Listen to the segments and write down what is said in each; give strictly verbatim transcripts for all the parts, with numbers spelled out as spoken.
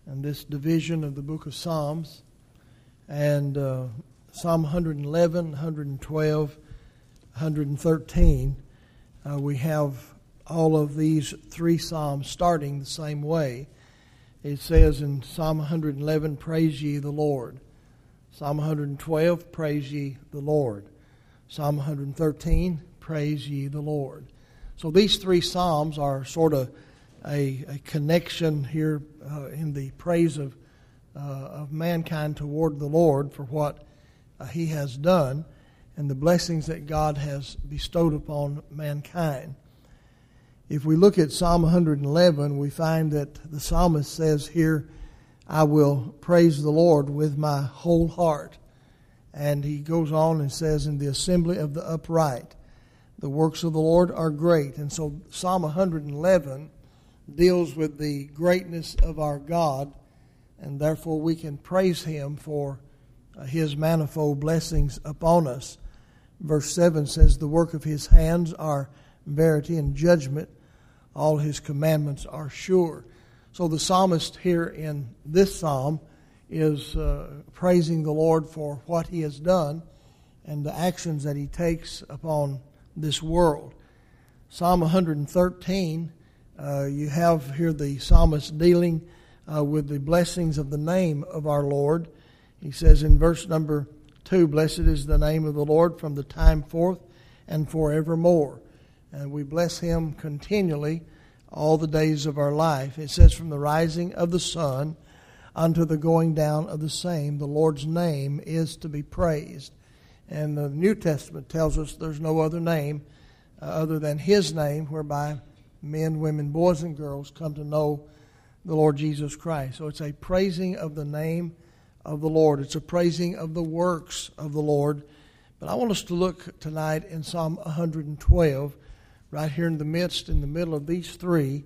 in this division of the book of Psalms. And uh, Psalm one eleven, one twelve, one thirteen, uh, we have all of these three psalms starting the same way. It says in Psalm one eleven, praise ye the Lord. Psalm one twelve, praise ye the Lord. Psalm one thirteen, praise ye the Lord. So these three psalms are sort of a, a connection here uh, in the praise of uh, of mankind toward the Lord for what uh, He has done and the blessings that God has bestowed upon mankind. If we look at Psalm one eleven, we find that the psalmist says here, I will praise the Lord with my whole heart. And he goes on and says, in the assembly of the upright, the works of the Lord are great. And so Psalm one eleven deals with the greatness of our God, and therefore we can praise Him for uh, His manifold blessings upon us. Verse seven says, the work of His hands are verity and judgment. All His commandments are sure. So the psalmist here in this psalm is uh, praising the Lord for what He has done and the actions that He takes upon this world. Psalm one thirteen, uh, you have here the psalmist dealing uh, with the blessings of the name of our Lord. He says in verse number two, blessed is the name of the Lord from the time forth and forevermore. And we bless Him continually all the days of our life. It says from the rising of the sun unto the going down of the same, the Lord's name is to be praised. And the New Testament tells us there's no other name uh, other than His name whereby men, women, boys, and girls come to know the Lord Jesus Christ. So it's a praising of the name of the Lord. It's a praising of the works of the Lord. But I want us to look tonight in Psalm one twelve, right here in the midst, in the middle of these three.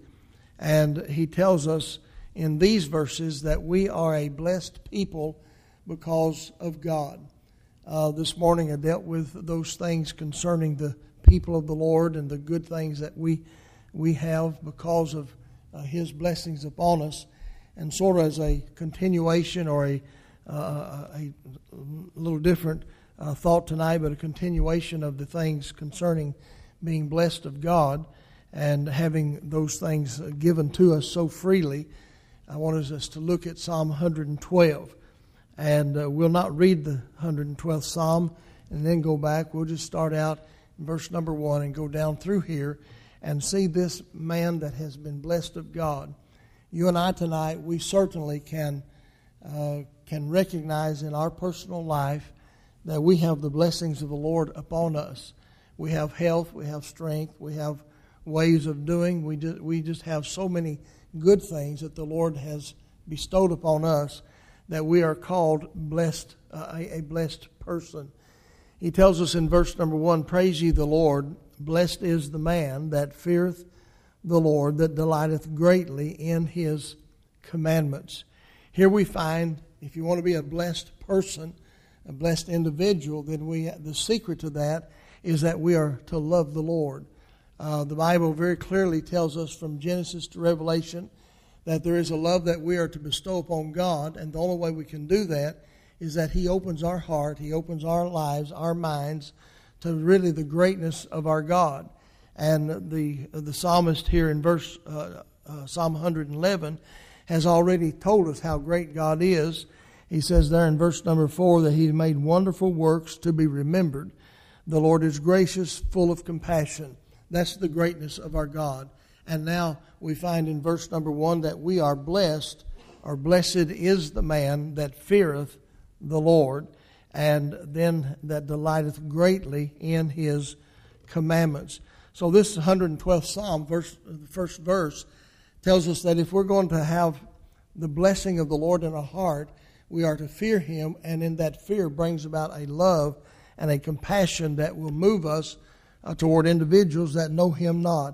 And he tells us in these verses that we are a blessed people because of God. Uh, this morning I dealt with those things concerning the people of the Lord and the good things that we we have because of uh, His blessings upon us. And sort of as a continuation or a, uh, a little different uh, thought tonight, but a continuation of the things concerning being blessed of God and having those things given to us so freely, I want us to look at Psalm one twelve. And uh, we'll not read the one hundred twelfth Psalm and then go back. We'll just start out in verse number one and go down through here and see this man that has been blessed of God. You and I tonight, we certainly can uh, can recognize in our personal life that we have the blessings of the Lord upon us. We have health, we have strength, we have ways of doing. We just, we just have so many good things that the Lord has bestowed upon us that we are called blessed, uh, a, a blessed person. He tells us in verse number one, praise ye the Lord, blessed is the man that feareth the Lord, that delighteth greatly in His commandments. Here we find, if you want to be a blessed person, a blessed individual, then we the secret to that is that we are to love the Lord. Uh, the Bible very clearly tells us from Genesis to Revelation that there is a love that we are to bestow upon God, and the only way we can do that is that He opens our heart, He opens our lives, our minds, to really the greatness of our God. And the the psalmist here in verse uh, uh, Psalm one eleven has already told us how great God is. He says there in verse number four that He made wonderful works to be remembered. The Lord is gracious, full of compassion. That's the greatness of our God. And now we find in verse number one that we are blessed, or blessed is the man that feareth the Lord, and then that delighteth greatly in His commandments. So this one hundred twelfth Psalm, verse, the first verse, tells us that if we're going to have the blessing of the Lord in our heart, we are to fear Him, and in that fear brings about a love and a compassion that will move us uh, toward individuals that know Him not.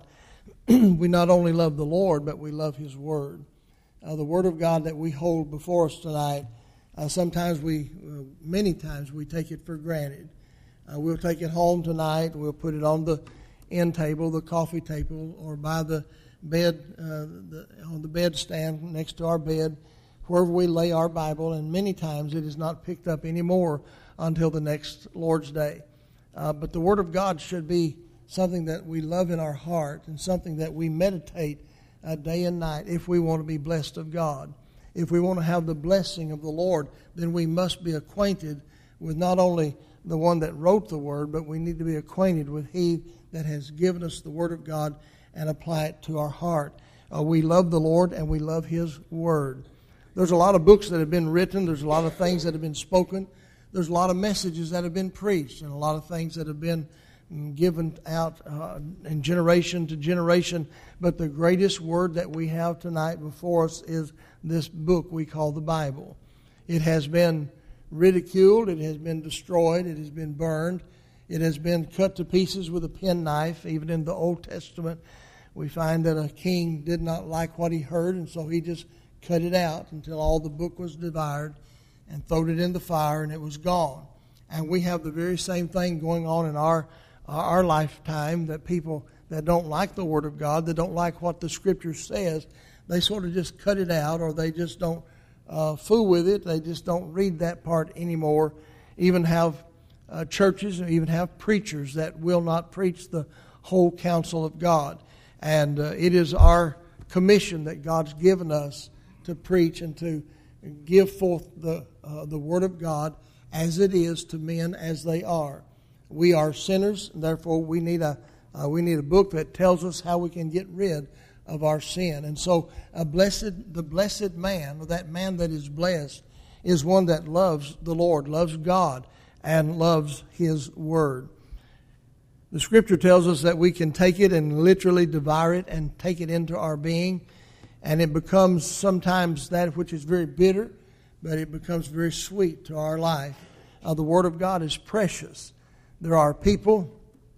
We not only love the Lord, but we love His Word. Uh, the Word of God that we hold before us tonight, uh, sometimes we, uh, many times we take it for granted. Uh, we'll take it home tonight, we'll put it on the end table, the coffee table, or by the bed, uh, the, on the bed stand next to our bed, wherever we lay our Bible, and many times it is not picked up anymore until the next Lord's Day. Uh, but the Word of God should be something that we love in our heart and something that we meditate uh, day and night if we want to be blessed of God. If we want to have the blessing of the Lord, then we must be acquainted with not only the one that wrote the Word, but we need to be acquainted with He that has given us the Word of God and apply it to our heart. Uh, we love the Lord and we love His Word. There's a lot of books that have been written. There's a lot of things that have been spoken. There's a lot of messages that have been preached and a lot of things that have been given out uh, in generation to generation. But the greatest word that we have tonight before us is this book we call the Bible. It has been ridiculed. It has been destroyed. It has been burned. It has been cut to pieces with a penknife. Even in the Old Testament, we find that a king did not like what he heard, and so he just cut it out until all the book was devoured and throwed it in the fire, and it was gone. And we have the very same thing going on in our our lifetime, that people that don't like the Word of God, that don't like what the Scripture says, they sort of just cut it out, or they just don't uh, fool with it. They just don't read that part anymore. Even have uh, churches, or even have preachers that will not preach the whole counsel of God. And uh, it is our commission that God's given us to preach and to give forth the uh, the Word of God as it is to men as they are. We are sinners, and therefore we need a uh, we need a book that tells us how we can get rid of our sin. And so, a blessed the blessed man, or that man that is blessed, is one that loves the Lord, loves God, and loves His Word. The Scripture tells us that we can take it and literally devour it and take it into our being, and it becomes sometimes that which is very bitter, but it becomes very sweet to our life. Uh, the Word of God is precious. There are people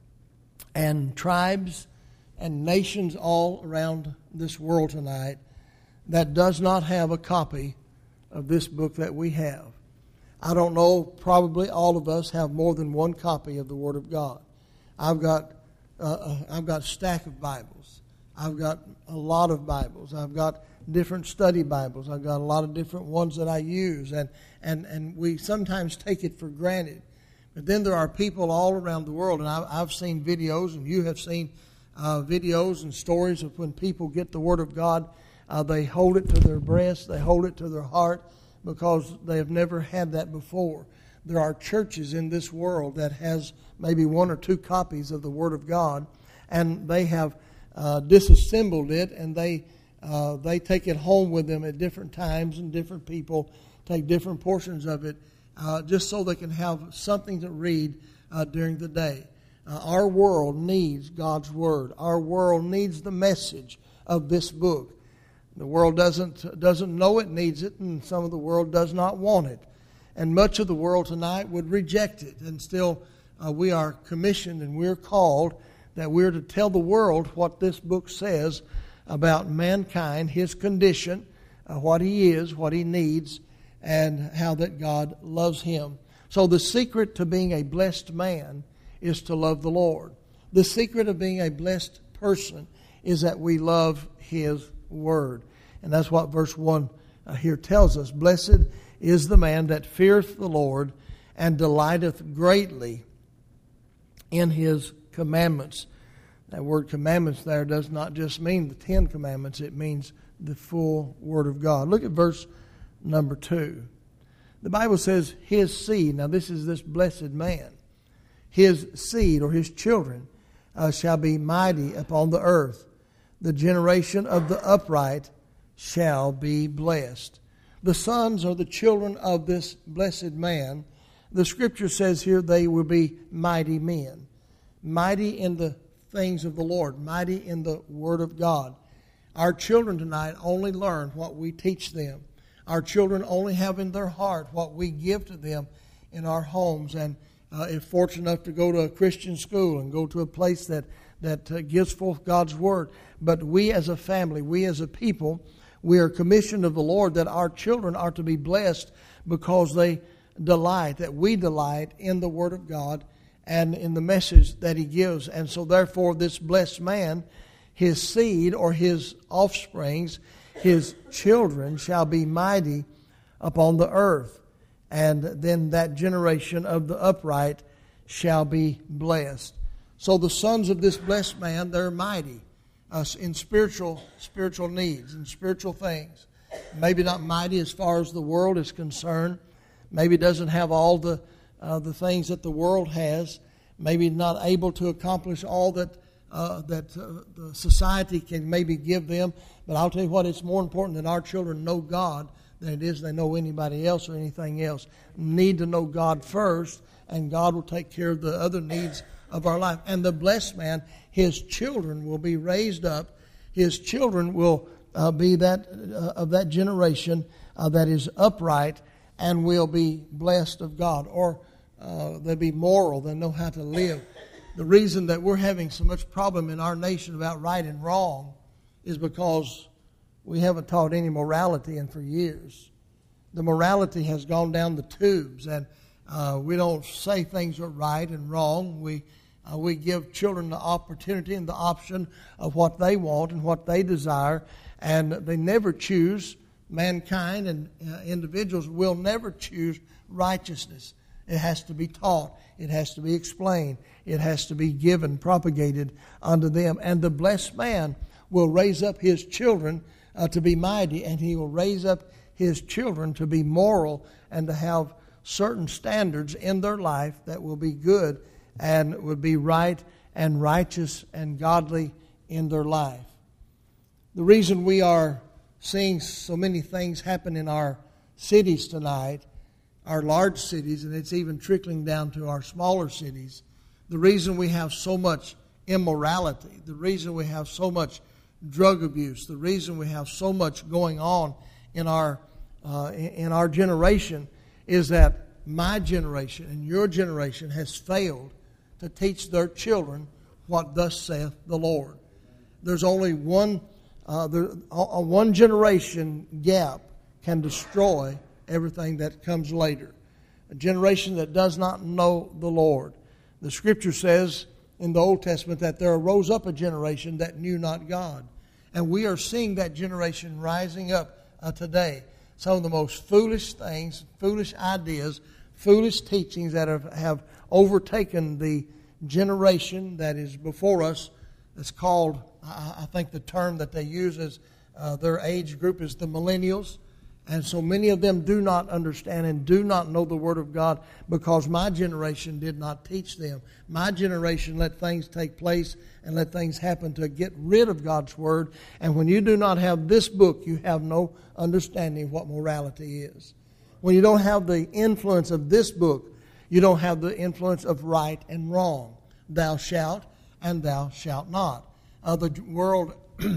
and tribes and nations all around this world tonight that does not have a copy of this book that we have. I don't know, probably all of us have more than one copy of the Word of God. I've got uh, I've got a stack of Bibles. I've got a lot of Bibles. I've got different study Bibles. I've got a lot of different ones that I use, and and, and we sometimes take it for granted. But then there are people all around the world, and I, I've seen videos, and you have seen uh, videos and stories of when people get the Word of God, uh, they hold it to their breast, they hold it to their heart, because they have never had that before. There are churches in this world that has maybe one or two copies of the Word of God, and they have uh, disassembled it, and they uh, they take it home with them at different times, and different people take different portions of it, uh, just so they can have something to read uh, during the day. Uh, our world needs God's Word. Our world needs the message of this book. The world doesn't doesn't know it needs it, and some of the world does not want it. And much of the world tonight would reject it. And still, uh, we are commissioned and we're called that we're to tell the world what this book says about mankind, his condition, uh, what he is, what he needs, and how that God loves him. So the secret to being a blessed man is to love the Lord. The secret of being a blessed person is that we love His Word. And that's what verse one uh, here tells us. Blessed is the man that feareth the Lord and delighteth greatly in His commandments. That word commandments there does not just mean the Ten Commandments. It means the full Word of God. Look at verse number two. The Bible says, his seed, now this is this blessed man, his seed or his children uh, shall be mighty upon the earth. The generation of the upright shall be blessed. The sons or the children of this blessed man, the Scripture says here they will be mighty men. Mighty in the things of the Lord. Mighty in the Word of God. Our children tonight only learn what we teach them. Our children only have in their heart what we give to them in our homes. And uh, if fortunate enough to go to a Christian school and go to a place that, that uh, gives forth God's Word. But we as a family, we as a people, we are commissioned of the Lord that our children are to be blessed because they delight, that we delight in the Word of God and in the message that He gives. And so therefore this blessed man, his seed or his offsprings, his children shall be mighty upon the earth. And then that generation of the upright shall be blessed. So the sons of this blessed man, they're mighty uh, in spiritual spiritual needs and spiritual things. Maybe not mighty as far as the world is concerned. Maybe doesn't have all the uh, the things that the world has. Maybe not able to accomplish all that uh, that uh, the society can maybe give them. But I'll tell you what, it's more important that our children know God than it is they know anybody else or anything else. Need to know God first, and God will take care of the other needs of our life. And the blessed man, his children will be raised up. His children will uh, be that uh, of that generation uh, that is upright and will be blessed of God. Or uh, they'll be moral. They'll know how to live. The reason that we're having so much problem in our nation about right and wrong is because we haven't taught any morality in for years. The morality has gone down the tubes, and uh, we don't say things are right and wrong. We uh, we give children the opportunity and the option of what they want and what they desire, and they never choose. Mankind and uh, individuals will never choose righteousness. It has to be taught. It has to be explained. It has to be given, propagated unto them. And the blessed man will raise up his children uh, to be mighty, and he will raise up his children to be moral and to have certain standards in their life that will be good and would be right and righteous and godly in their life. The reason we are seeing so many things happen in our cities tonight, our large cities, and it's even trickling down to our smaller cities, the reason we have so much immorality, the reason we have so much drug abuse, the reason we have so much going on in our uh, in our generation is that my generation and your generation has failed to teach their children what thus saith the Lord. There's only one uh, there, a one generation gap can destroy everything that comes later. A generation that does not know the Lord. The Scripture says in the Old Testament that there arose up a generation that knew not God. And we are seeing that generation rising up uh, today. Some of the most foolish things, foolish ideas, foolish teachings that have, have overtaken the generation that is before us. It's called, I, I think the term that they use is, uh, their age group is the millennials. And so many of them do not understand and do not know the Word of God because my generation did not teach them. My generation let things take place and let things happen to get rid of God's Word. And when you do not have this book, you have no understanding of what morality is. When you don't have the influence of this book, you don't have the influence of right and wrong. Thou shalt and thou shalt not. Uh, the world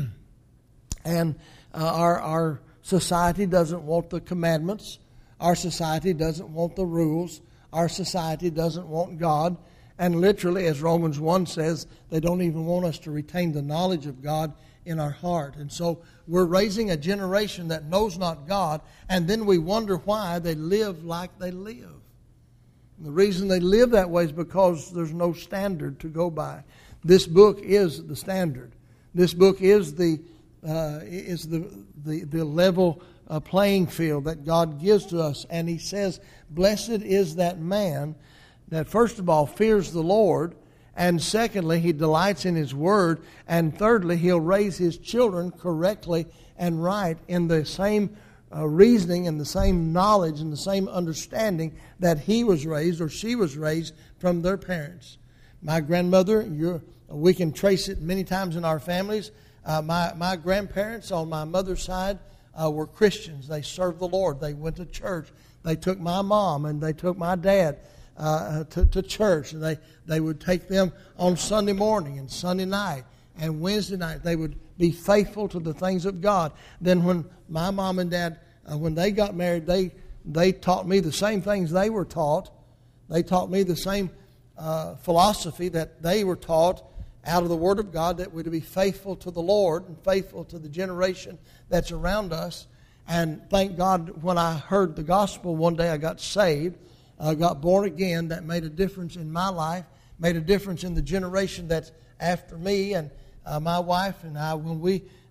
and uh, our our society doesn't want the commandments. Our society doesn't want the rules. Our society doesn't want God. And literally, as Romans one says, they don't even want us to retain the knowledge of God in our heart. And so we're raising a generation that knows not God, and then we wonder why they live like they live. And the reason they live that way is because there's no standard to go by. This book is the standard. This book is the uh, is the the, the level uh, playing field that God gives to us. And He says, blessed is that man that first of all fears the Lord, and secondly, he delights in His Word, and thirdly, he'll raise his children correctly and right in the same uh, reasoning and the same knowledge and the same understanding that he was raised or she was raised from their parents. My grandmother, you're, we can trace it many times in our families. Uh, my, my grandparents on my mother's side uh, were Christians. They served the Lord. They went to church. They took my mom and they took my dad uh, to, to church. And they, they would take them on Sunday morning and Sunday night and Wednesday night. They would be faithful to the things of God. Then when my mom and dad, uh, when they got married, they, they taught me the same things they were taught. They taught me the same uh, philosophy that they were taught out of the Word of God, that we're to be faithful to the Lord and faithful to the generation that's around us. And thank God, when I heard the gospel one day, I got saved. I got born again. That made a difference in my life, made a difference in the generation that's after me. And uh, my wife and I, when we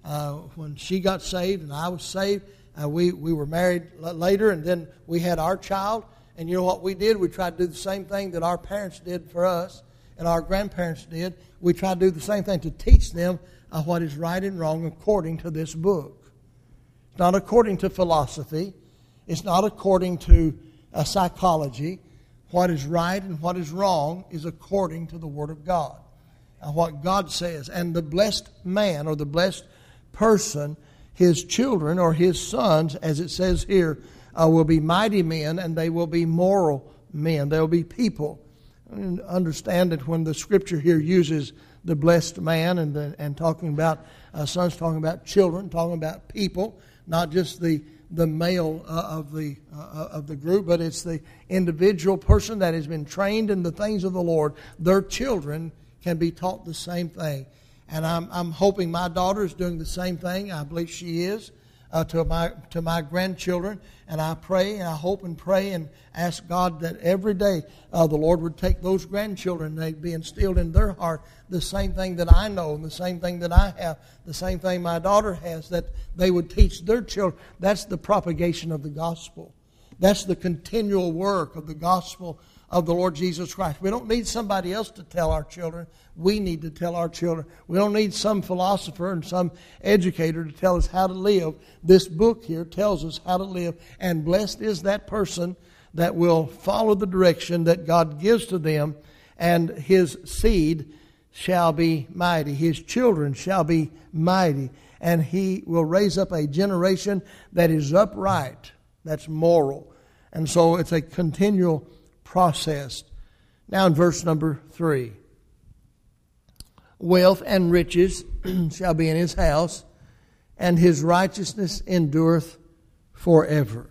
Uh, when she got saved and I was saved, uh, we, we were married l- later, and then we had our child. And you know what we did? We tried to do the same thing that our parents did for us and our grandparents did. We tried to do the same thing to teach them uh, what is right and wrong according to this book. It's not according to philosophy. It's not according to uh, psychology. What is right and what is wrong is according to the Word of God. Uh, what God says. And the blessed man or the blessed person, his children or his sons, as it says here, uh, will be mighty men, and they will be moral men. They will be people. And understand that when the Scripture here uses the blessed man and the, and talking about uh, sons, talking about children, talking about people, not just the the male uh, of the uh, of the group, but it's the individual person that has been trained in the things of the Lord. Their children can be taught the same thing. And I'm, I'm hoping my daughter is doing the same thing. I believe she is uh, to my to my grandchildren. And I pray and I hope and pray and ask God that every day uh, the Lord would take those grandchildren and they'd be instilled in their heart the same thing that I know and the same thing that I have, the same thing my daughter has, that they would teach their children. That's the propagation of the gospel. That's the continual work of the gospel of the Lord Jesus Christ. We don't need somebody else to tell our children. We need to tell our children. We don't need some philosopher and some educator to tell us how to live. This book here tells us how to live. And blessed is that person that will follow the direction that God gives to them, and his seed shall be mighty. His children shall be mighty. And he will raise up a generation that is upright, that's moral. And so it's a continual process. Now in verse number three. Wealth and riches shall be in his house, and his righteousness endureth forever.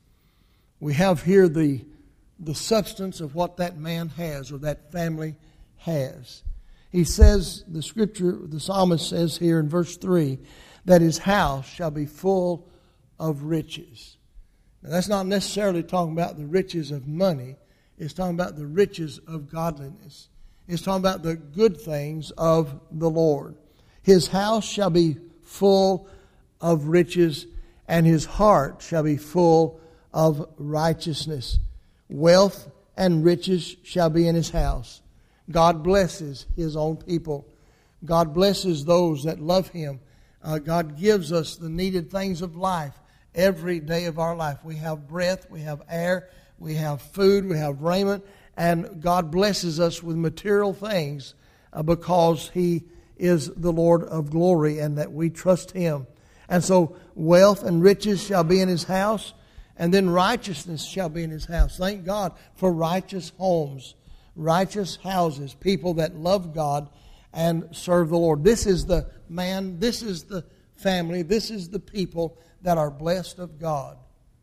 We have here the, the substance of what that man has or that family has. He says, the scripture, the psalmist says here in verse three, that his house shall be full of riches. Now that's not necessarily talking about the riches of money. It's talking about the riches of godliness. It's talking about the good things of the Lord. His house shall be full of riches, and his heart shall be full of righteousness. Wealth and riches shall be in his house. God blesses his own people. God blesses those that love him. Uh, God gives us the needed things of life every day of our life. We have breath, we have air, we have food, we have raiment, and God blesses us with material things uh, because he is the Lord of glory and that we trust him. And so wealth and riches shall be in his house, and then righteousness shall be in his house. Thank God for righteous homes, righteous houses, people that love God and serve the Lord. This is the man, this is the family, this is the people that are blessed of God.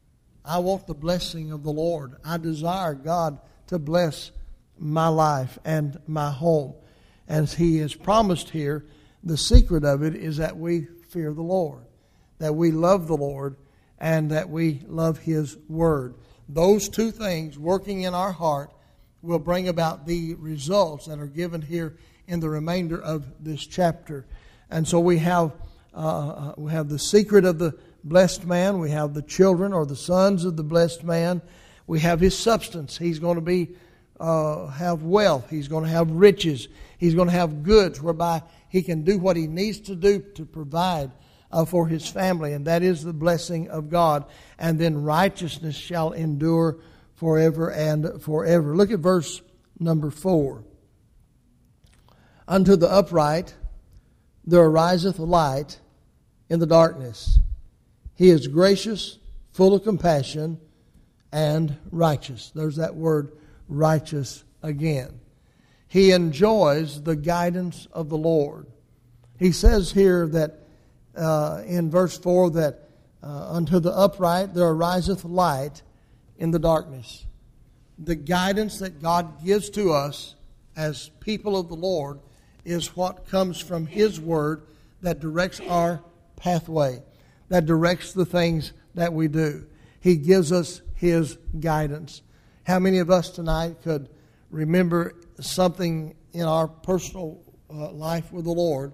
I want the blessing of the Lord. I desire God to bless my life and my home. As he has promised here, the secret of it is that we fear the Lord, that we love the Lord, and that we love his word. Those two things working in our heart will bring about the results that are given here in the remainder of this chapter. And so we have uh, we have the secret of the blessed man. We have the children or the sons of the blessed man. We have his substance. He's going to be uh, have wealth. He's going to have riches. He's going to have goods whereby he can do what he needs to do to provide uh, for his family. And that is the blessing of God. And then righteousness shall endure forever and forever. Look at verse number four. Unto the upright there ariseth light in the darkness. He is gracious, full of compassion, and righteous. There's that word righteous again. He enjoys the guidance of the Lord. He says here that uh, in verse four that uh, unto the upright there ariseth light in the darkness. The guidance that God gives to us as people of the Lord is what comes from his word that directs our pathway, that directs the things that we do. He gives us his guidance. How many of us tonight could remember something in our personal uh, life with the Lord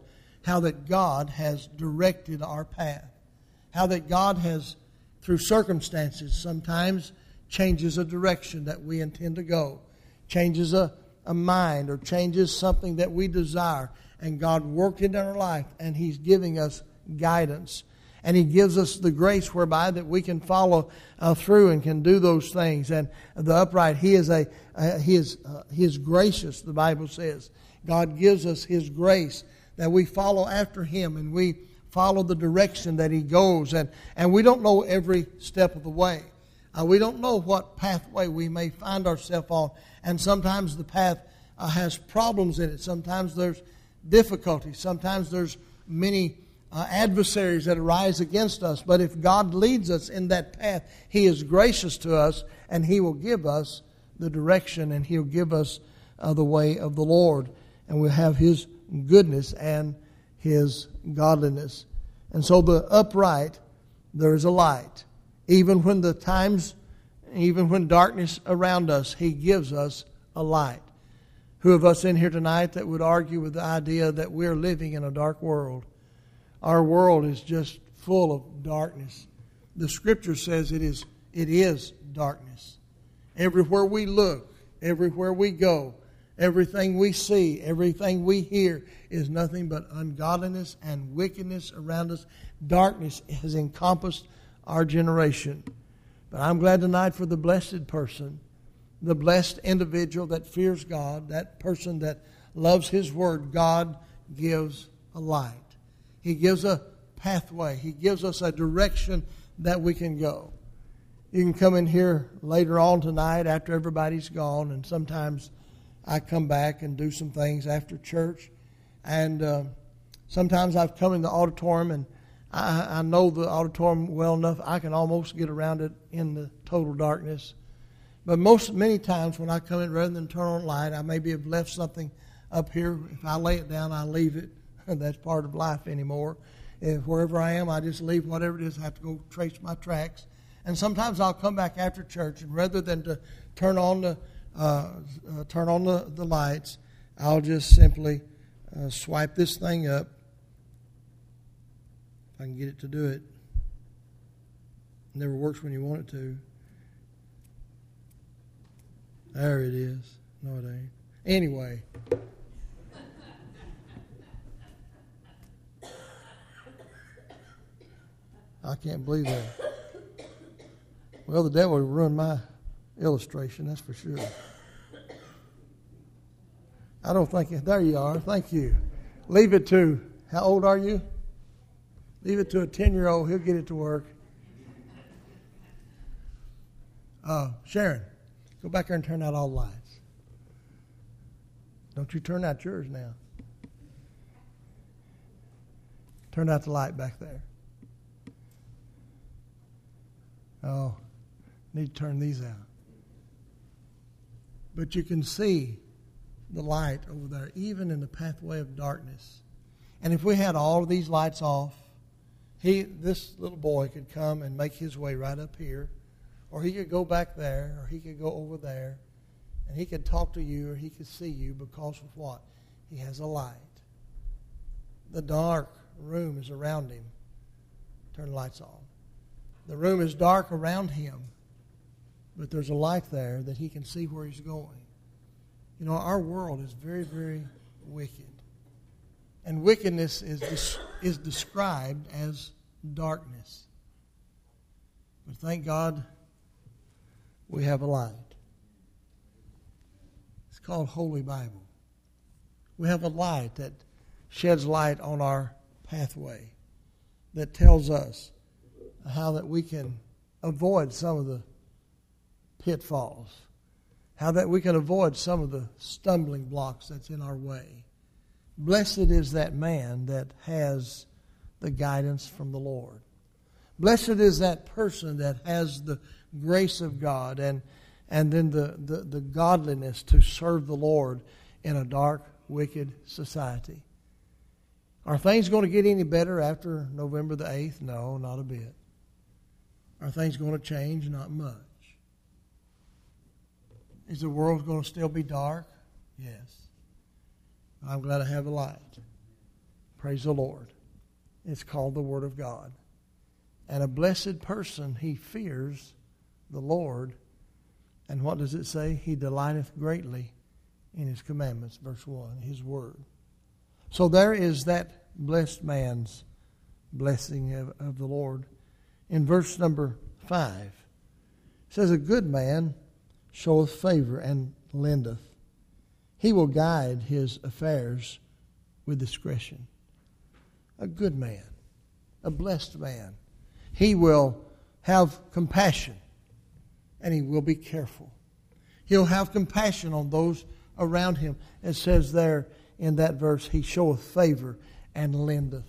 how that God has directed our path. How that God has, through circumstances, sometimes changes a direction that we intend to go. Changes a, a mind or changes something that we desire. And God worked it in our life, and He's giving us guidance. And He gives us the grace whereby that we can follow uh, through and can do those things. And the upright, He is a uh, He is uh, He is gracious. The Bible says God gives us His grace that we follow after Him and we follow the direction that He goes. And and we don't know every step of the way. Uh, we don't know what pathway we may find ourselves on. And sometimes the path uh, has problems in it. Sometimes there's difficulties. Sometimes there's many Uh, adversaries that arise against us. But if God leads us in that path, He is gracious to us, and He will give us the direction, and He'll give us uh, the way of the Lord. And we'll have His goodness and His godliness. And so the upright, there is a light. Even when the times, even when darkness around us, He gives us a light. Who of us in here tonight that would argue with the idea that we're living in a dark world? Our world is just full of darkness. The Scripture says it is it is darkness. Everywhere we look, everywhere we go, everything we see, everything we hear is nothing but ungodliness and wickedness around us. Darkness has encompassed our generation. But I'm glad tonight for the blessed person, the blessed individual that fears God, that person that loves His Word. God gives a light. He gives a pathway. He gives us a direction that we can go. You can come in here later on tonight after everybody's gone, and sometimes I come back and do some things after church. And uh, sometimes I've come in the auditorium, and I, I know the auditorium well enough, I can almost get around it in the total darkness. But most many times when I come in, rather than turn on light, I maybe have left something up here. If I lay it down, I leave it. That's part of life anymore. If wherever I am, I just leave whatever it is. I have to go trace my tracks. And sometimes I'll come back after church, and rather than to turn on the uh, uh, turn on the, the lights, I'll just simply uh, swipe this thing up. If I can get it to do it. It never works when you want it to. There it is. No, it ain't. Anyway. I can't believe that. Well, the devil ruined my illustration, that's for sure. I don't think, there you are, thank you. Leave it to, how old are you? Leave it to a ten-year-old, he'll get it to work. Uh, Sharon, go back there and turn out all the lights. Don't you turn out yours now. Turn out the light back there. Oh, need to turn these out. But you can see the light over there, even in the pathway of darkness. And if we had all of these lights off, he, this little boy could come and make his way right up here, or he could go back there, or he could go over there, and he could talk to you, or he could see you because of what? He has a light. The dark room is around him. Turn the lights on. The room is dark around him, but there's a light there that he can see where he's going. You know, our world is very, very wicked. And wickedness is is described as darkness. But thank God we have a light. It's called Holy Bible. We have a light that sheds light on our pathway, that tells us how that we can avoid some of the pitfalls, how that we can avoid some of the stumbling blocks that's in our way. Blessed is that man that has the guidance from the Lord. Blessed is that person that has the grace of God and and then the, the, the godliness to serve the Lord in a dark, wicked society. Are things going to get any better after November the eighth? No, not a bit. Are things going to change? Not much. Is the world going to still be dark? Yes. I'm glad I have a light. Praise the Lord. It's called the Word of God. And a blessed person, he fears the Lord. And what does it say? He delighteth greatly in his commandments. Verse one, his Word. So there is that blessed man's blessing of, of the Lord. In verse number five, it says, a good man showeth favor and lendeth. He will guide his affairs with discretion. A good man, a blessed man. He will have compassion and he will be careful. He'll have compassion on those around him. It says there in that verse, he showeth favor and lendeth.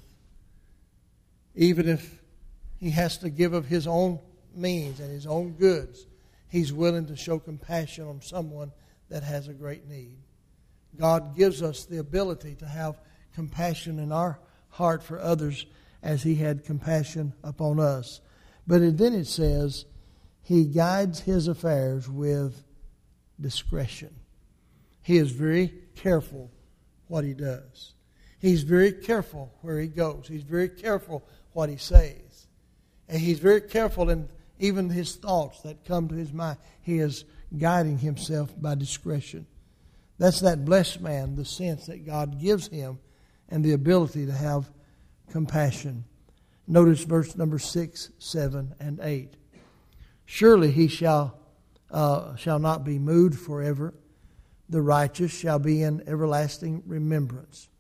Even if he has to give of his own means and his own goods, he's willing to show compassion on someone that has a great need. God gives us the ability to have compassion in our heart for others as he had compassion upon us. But then it says, he guides his affairs with discretion. He is very careful what he does. He's very careful where he goes. He's very careful what he says. And he's very careful in even his thoughts that come to his mind. He is guiding himself by discretion. That's that blessed man, the sense that God gives him and the ability to have compassion. Notice verse number six, seven, and eight. Surely he shall uh, shall not be moved forever. The righteous shall be in everlasting remembrance.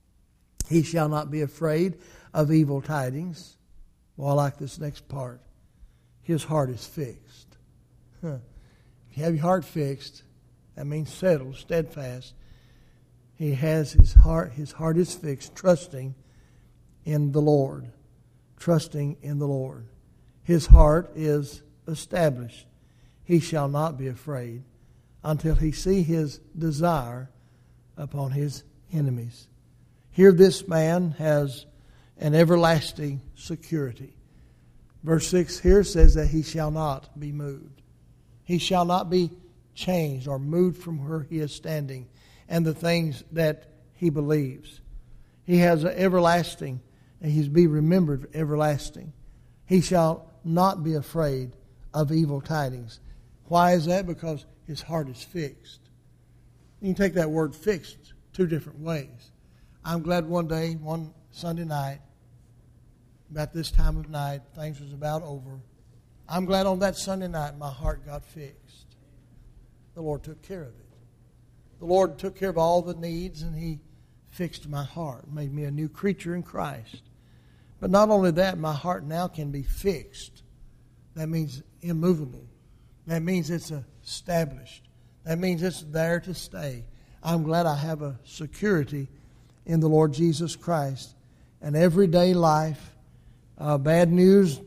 He shall not be afraid of evil tidings. Well, I like this next part. His heart is fixed. Huh. If you have your heart fixed, that means settled, steadfast. He has his heart, his heart is fixed, trusting in the Lord. Trusting in the Lord. His heart is established. He shall not be afraid until he see his desire upon his enemies. Here this man has an everlasting security. Verse six here says that he shall not be moved. He shall not be changed or moved from where he is standing and the things that he believes. He has an everlasting, and he's be remembered everlasting. He shall not be afraid of evil tidings. Why is that? Because his heart is fixed. You can take that word fixed two different ways. I'm glad one day, one Sunday night, about this time of night, things was about over. I'm glad on that Sunday night my heart got fixed. The Lord took care of it. The Lord took care of all the needs, and He fixed my heart, made me a new creature in Christ. But not only that, my heart now can be fixed. That means immovable. That means it's established. That means it's there to stay. I'm glad I have a security in the Lord Jesus Christ. And everyday life, uh, bad news,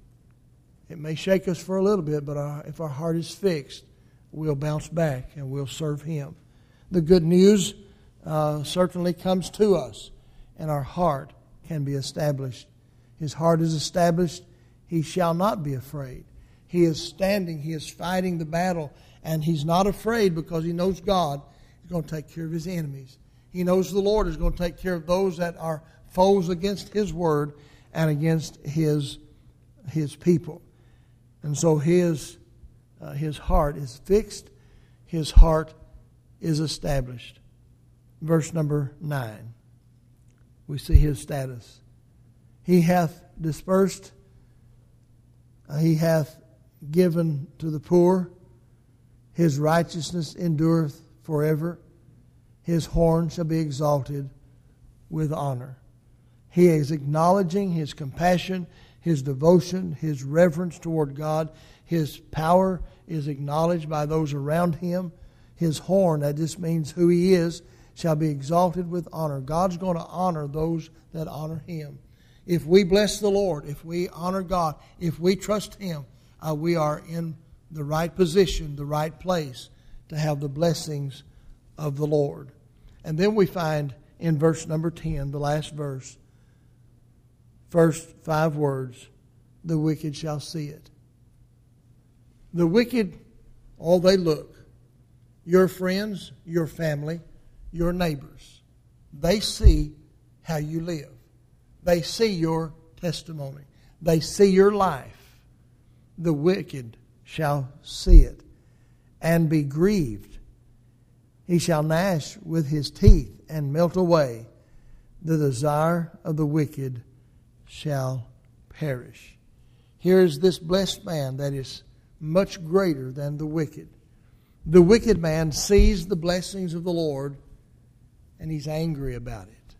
it may shake us for a little bit, but our, if our heart is fixed, we'll bounce back and we'll serve Him. The good news uh, certainly comes to us, and our heart can be established. His heart is established. He shall not be afraid. He is standing. He is fighting the battle, and he's not afraid because he knows God is going to take care of his enemies. He knows the Lord is going to take care of those that are foes against His word and against His His people. And so his uh, his heart is fixed. His heart is established. Verse number nine. We see his status. He hath dispersed. Uh, he hath given to the poor. His righteousness endureth forever. His horn shall be exalted with honor. He is acknowledging his compassion, his devotion, his reverence toward God. His power is acknowledged by those around him. His horn, that just means who he is, shall be exalted with honor. God's going to honor those that honor Him. If we bless the Lord, if we honor God, if we trust Him, uh, we are in the right position, the right place to have the blessings of the Lord. And then we find in verse number ten, the last verse, first five words, the wicked shall see it. The wicked, all they look, your friends, your family, your neighbors, they see how you live. They see your testimony. They see your life. The wicked shall see it and be grieved. He shall gnash with his teeth and melt away. The desire of the wicked shall perish. Here is this blessed man that is much greater than the wicked. The wicked man sees the blessings of the Lord and he's angry about it.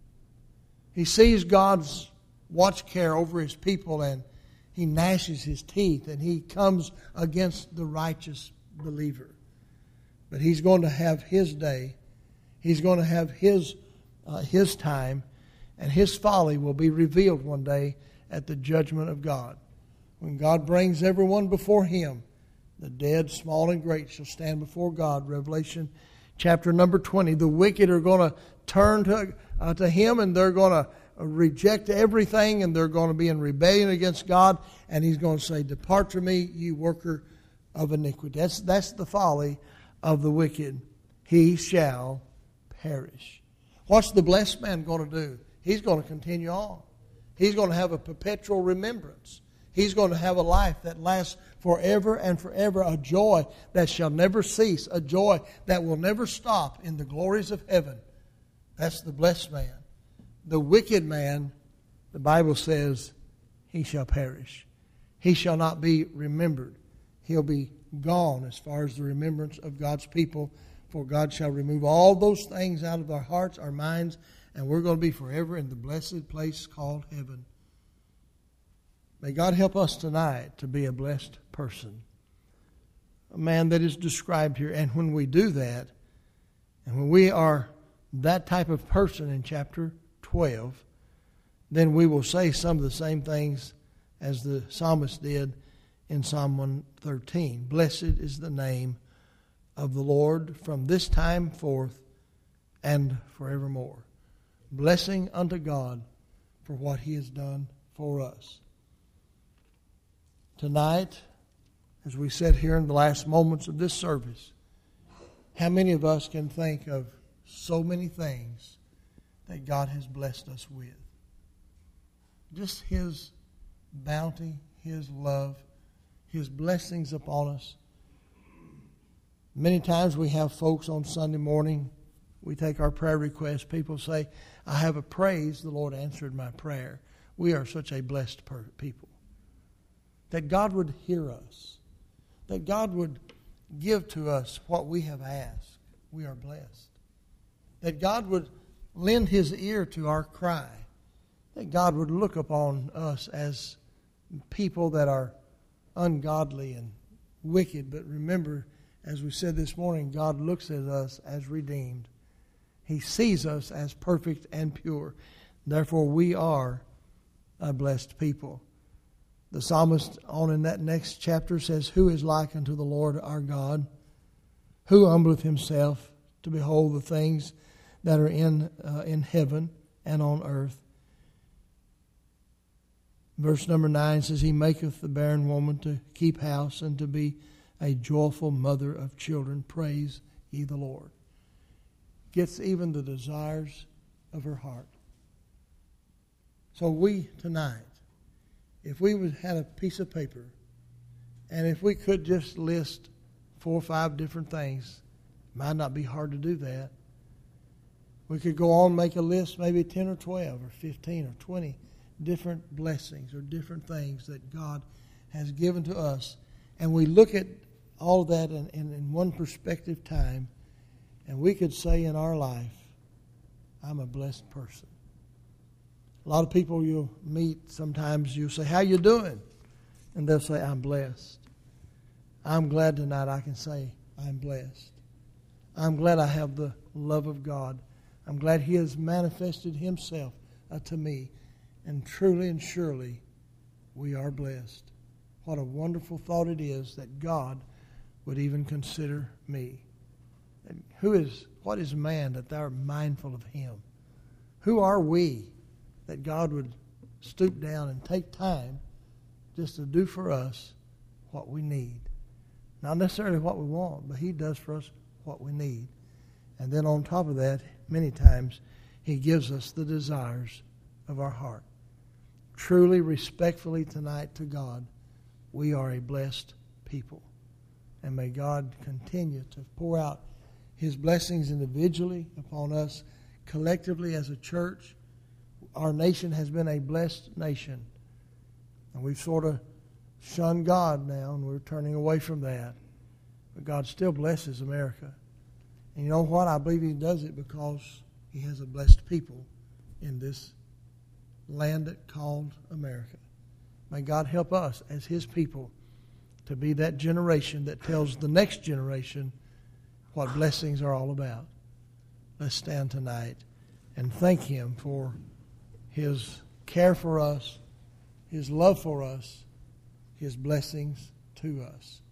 He sees God's watch care over his people and he gnashes his teeth and he comes against the righteous believer. But he's going to have his day. He's going to have his uh, his time, and his folly will be revealed one day at the judgment of God. When God brings everyone before him, the dead, small and great, shall stand before God. Revelation chapter number twenty. The wicked are going to turn to, uh, to him, and they're going to reject everything, and they're going to be in rebellion against God, and he's going to say, "Depart from me, you worker of iniquity." That's, that's the folly of the wicked. He shall perish. What's the blessed man going to do? He's going to continue on. He's going to have a perpetual remembrance. He's going to have a life that lasts forever and forever, a joy that shall never cease, a joy that will never stop in the glories of heaven. That's the blessed man. The wicked man, the Bible says, he shall perish. He shall not be remembered. He'll be gone as far as the remembrance of God's people. For God shall remove all those things out of our hearts, our minds, and we're going to be forever in the blessed place called heaven. May God help us tonight to be a blessed person. A man that is described here. And when we do that, and when we are that type of person in chapter twelve, then we will say some of the same things as the psalmist did in Psalm one thirteen. Blessed is the name of the Lord from this time forth and forevermore. Blessing unto God for what he has done for us. Tonight, as we sit here in the last moments of this service, how many of us can think of so many things that God has blessed us with? Just his bounty, his love, his blessings upon us. Many times we have folks on Sunday morning, we take our prayer requests. People say, "I have a praise, the Lord answered my prayer." We are such a blessed per- people. That God would hear us. That God would give to us what we have asked. We are blessed. That God would lend his ear to our cry. That God would look upon us as people that are ungodly and wicked. But remember, as we said this morning, God looks at us as redeemed. He sees us as perfect and pure. Therefore, we are a blessed people. The psalmist on in that next chapter says, "Who is like unto the Lord our God? Who humbleth himself to behold the things that are in uh, in heaven and on earth?" Verse number nine says, "He maketh the barren woman to keep house and to be a joyful mother of children. Praise ye the Lord." Gets even the desires of her heart. So we tonight, if we would had a piece of paper, and if we could just list four or five different things, it might not be hard to do that. We could go on and make a list, maybe ten or twelve or fifteen or twenty different blessings or different things that God has given to us. And we look at all of that in, in, in one perspective time, and we could say in our life, "I'm a blessed person." A lot of people you'll meet, sometimes you'll say, "How you doing?" And they'll say, "I'm blessed." I'm glad tonight I can say, I'm blessed. I'm glad I have the love of God. I'm glad he has manifested himself uh, to me. And truly and surely, we are blessed. What a wonderful thought it is that God would even consider me. And who is, what is man that thou art mindful of him? Who are we that God would stoop down and take time just to do for us what we need? Not necessarily what we want, but he does for us what we need. And then on top of that, many times, He gives us the desires of our heart. Truly, respectfully tonight to God, we are a blessed people. And may God continue to pour out His blessings individually upon us, collectively as a church. Our nation has been a blessed nation. And we've sort of shunned God now, and we're turning away from that. But God still blesses America. And you know what? I believe He does it because He has a blessed people in this land called America. May God help us as His people to be that generation that tells the next generation what blessings are all about. Let's stand tonight and thank Him for His care for us, His love for us, His blessings to us.